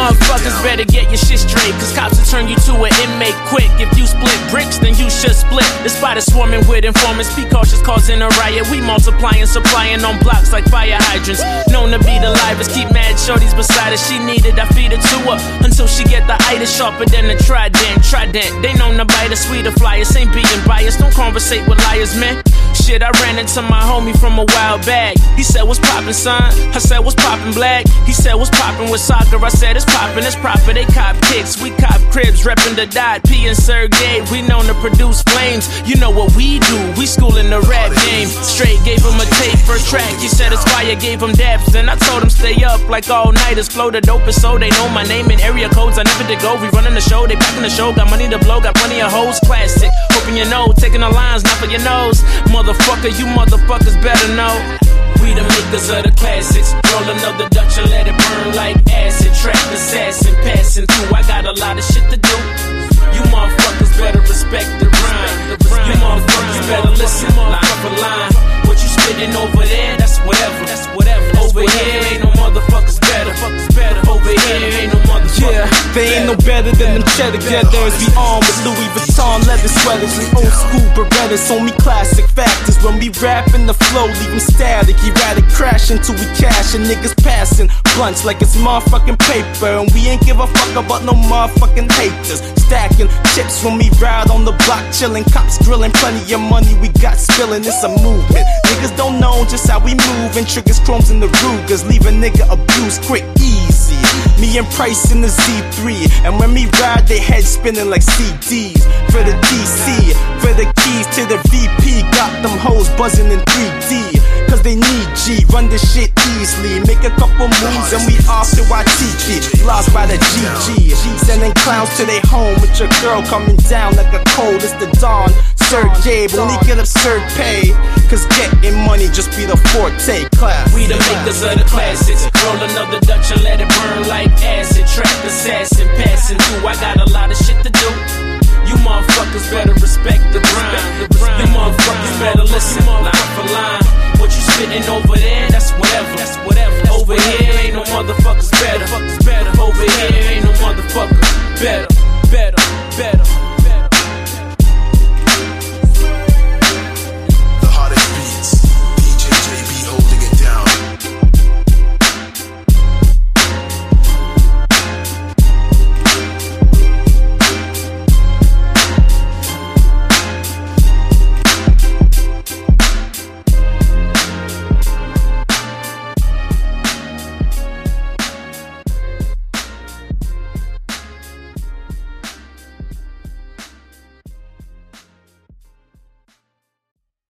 motherfuckers better get your shit straight, cause cops will turn you to an inmate quick. If you split bricks, then you should split. The spot is swarming with informants, be cautious, causing a riot. We multiplying, supplying on blocks like fire hydrants. Known to be the livest, keep mad shorties beside her. She need it, I feed it to her until she get the itis sharper than a trident. They known to bite a sweeter flyers, ain't being biased. Don't conversate with liars, man. Shit, I ran into my homie from a while back. He said, what's poppin', son? I said, what's poppin', black? He said, what's poppin' with soccer? I said, it's poppin', it's proper. They cop kicks, we cop cribs, reppin' the Dot P and Sergey. We known to produce flames. You know what we do, we schoolin' the rap game. Straight gave him a tape for a track. He said it's fire, gave him daps. And I told him stay up like all nighters. Flow the dopest, so they know my name and area codes. I never did go, we running the show, they packing the show. Got money to blow, got plenty of hoes, classic. Hoping you know, taking the lines, not for your nose. Motherfucker, you motherfuckers better know. We the makers of the classics. Roll another Dutch and let it burn like acid. Track assassin, passing through. I got a lot of shit to do. You motherfuckers better respect the rhyme. You motherfuckers better listen line for line. What you spitting over there, that's whatever. Over here ain't no motherfuckers better. Over here ain't no motherfuckers better. Yeah, they ain't no better than them cheddar getters. We armed with Louis Vuitton leather sweaters and old school Berettas. Only classic factors when we rap in the flow, leave them static. Erratic crash until we cash and niggas passing blunts like it's motherfucking paper. And we ain't give a fuck about no motherfucking haters. Stacking chips when we ride on the block, chilling. Cops grilling, plenty of money we got spilling. It's a movement. Niggas don't know just how we move, and triggers, chromes, and the Rugers leave a nigga abused quick, easy. Me and Price in the Z3, and when we ride, they heads spinning like CDs. For the DC, for the keys to the VP, got them hoes buzzing in 3D. Cause they need G, run this shit easily. Make a couple moves and we off to YTG. Lost by the GG, sending clowns to their home with your girl coming down like a cold. It's the dawn, Sergey, but only get absurd pay. Cause getting money just be the forte class. We the makers of the classics. Roll another Dutch and let it burn like acid. Track assassin, passing through. I got a lot of shit to do. You motherfuckers better respect the grind. You motherfuckers better listen line for line.